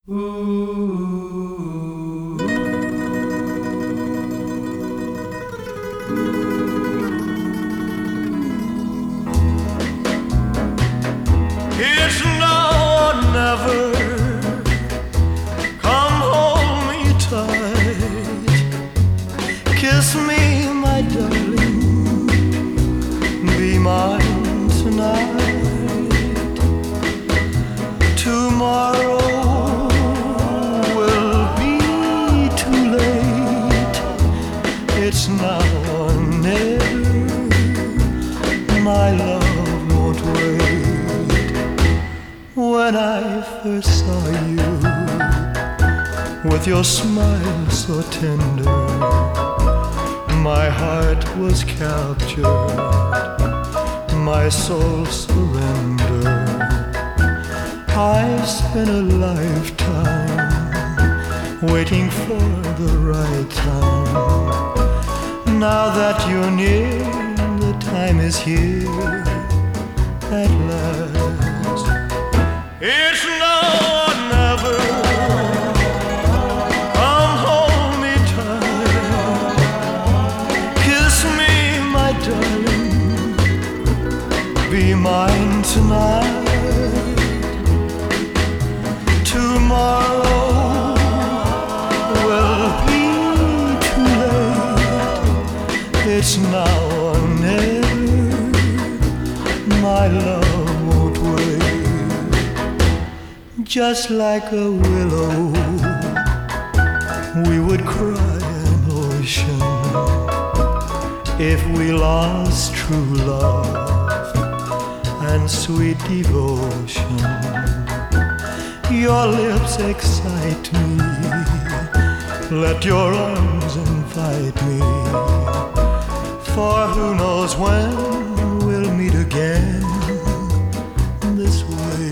It's now or never. Come hold me tight. Kiss me, my darling. Be mine tonight. Tomorrow will be too late. It's now or never. My love won't wait. When I first saw you, with your smile so tender, my heart was captured, my soul surrendered. I spent a lifetime waiting for the right time. Now that you're near, the time is here at last. It's now or never. Come hold me tight. Kiss me, my darling. Be mine tonight. Tomorrow will be too late. It's now or never. My love won't wait. Just like a willow, we would cry an ocean if we lost true love and sweet devotion. Your lips excite me. Let your arms invite me. For who knows when we'll meet again this way.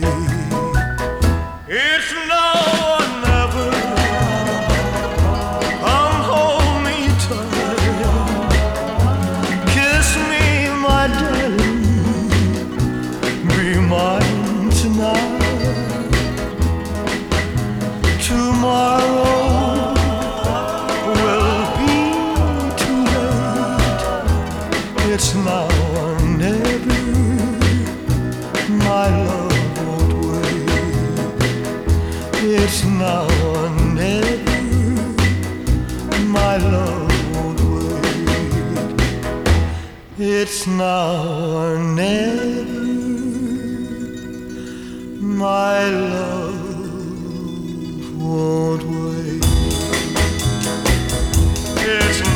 It's now or never. Come hold me tight. Kiss me, my darling. Be mine tonight. Tomorrow will be too late. It's now or never. My love won't wait. It's now or never. My love won't wait. It's now or never. My love won't wait. It's